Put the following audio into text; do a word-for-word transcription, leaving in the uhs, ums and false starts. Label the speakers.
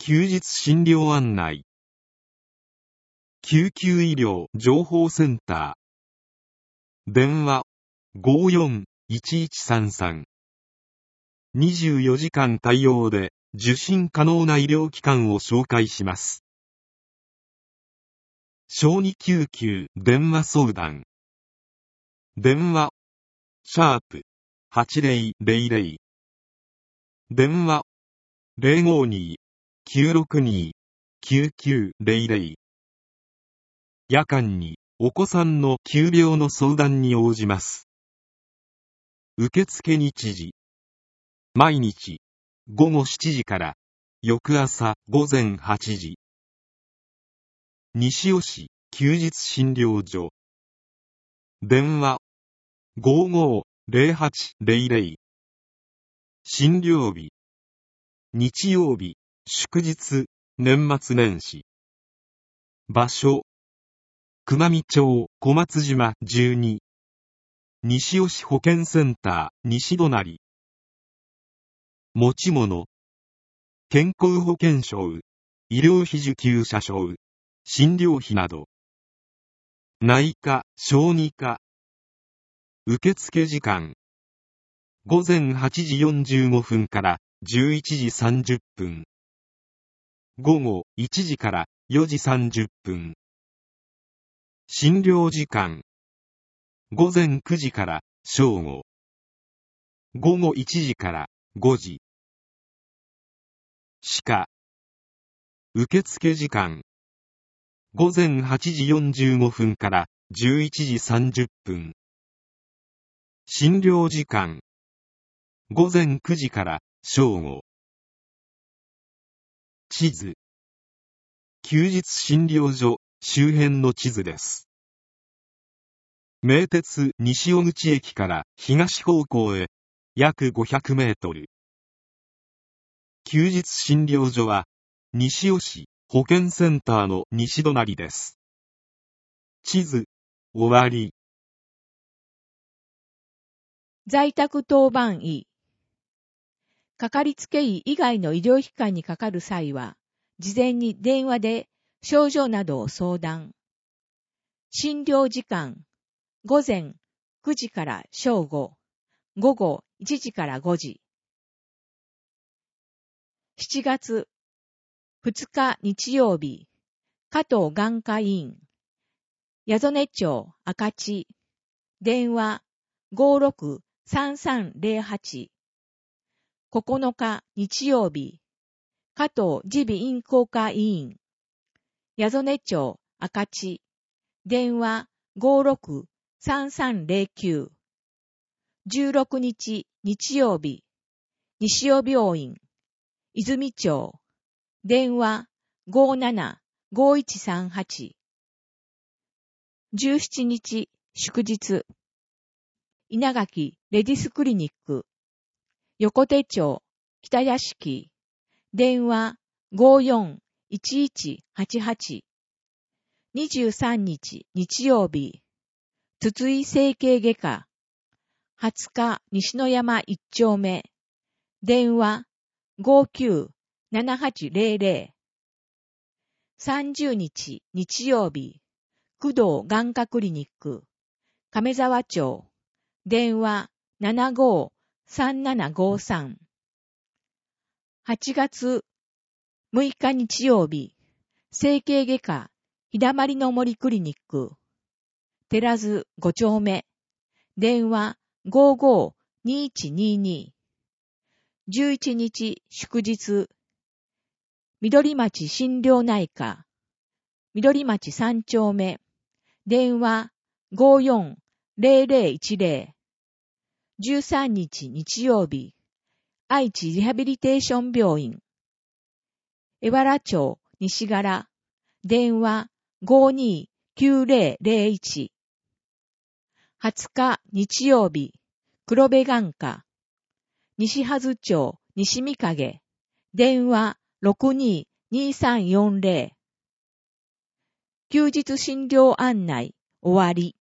Speaker 1: 休日診療案内。救急医療情報センター。電話 ごーよんいちいちさんさん。にじゅうよじかん対応で受診可能な医療機関を紹介します。小児救急電話相談。電話シャープはちぜろぜろぜろ。電話 ゼロごにきゅうろくにきゅうきゅうぜろぜろ。夜間にお子さんの急病の相談に応じます。受付日時。毎日ごごしちじから翌朝ごぜんはちじ。西尾市休日診療所。電話 ごーごーぜろはちぜろぜろ。診療日。日曜日、祝日、年末年始。場所。熊見町小松島じゅうに。西尾市保健センター西隣。持ち物。健康保険証、医療費受給者証、診療費など。内科、小児科。受付時間。ごぜんはちじよんじゅうごふんからじゅういちじさんじゅっぷん。午後いちじからよじさんじゅっぷん。診療時間。ごぜんくじから正午。午後いちじからごじ。歯科。受付時間。ごぜんはちじよんじゅうごふんからじゅういちじさんじゅっぷん。診療時間。ごぜんくじから正午。地図。休日診療所周辺の地図です。名鉄西尾口駅から東方向へ約ごひゃくメートル。休日診療所は西尾市保健センターの西隣です。地図、終わり。
Speaker 2: 在宅当番医。かかりつけ医以外の医療機関にかかる際は、事前に電話で症状などを相談。診療時間、ごぜんくじから正午、午後いちじからごじ。しちがつふつか日曜日、加藤眼科医院、八曽根町赤地、電話 ごーろくさんさんぜろはち。ここのか日曜日、加藤耳鼻咽喉科医院、八曽根町赤地、電話 ごーろくさんさんぜろきゅう。じゅうろくにち日曜日、西尾病院、泉町、電話 ごーななごーいちさんはち。じゅうしちにち祝日、稲垣レディスクリニック、横手町北屋敷、電話 ごーよんいちいちはちはち。にじゅうさんにち日曜日、筒井整形外科、はつか西野山いっちょうめ、電話 ごーきゅうななはちぜろぜろ。さんじゅうにち日曜日、工藤眼科クリニック、亀沢町、電話 ななごーさんななごーさん。はちがつむいか日曜日、整形外科、日だまりの森クリニック、寺津ごちょうめ、電話 ごーごーにいちにに。じゅういちにち祝日、緑町診療内科、緑町さんちょうめ、電話 ごーよんぜろぜろいちぜろ。じゅうさんにち日曜日、愛知リハビリテーション病院、江原町西柄、電話 ごーにーきゅうぜろぜろいち。はつか日曜日、黒部眼科、西はず町西見影、電話 ろくにーにーさんよんぜろ。休日診療案内終わり。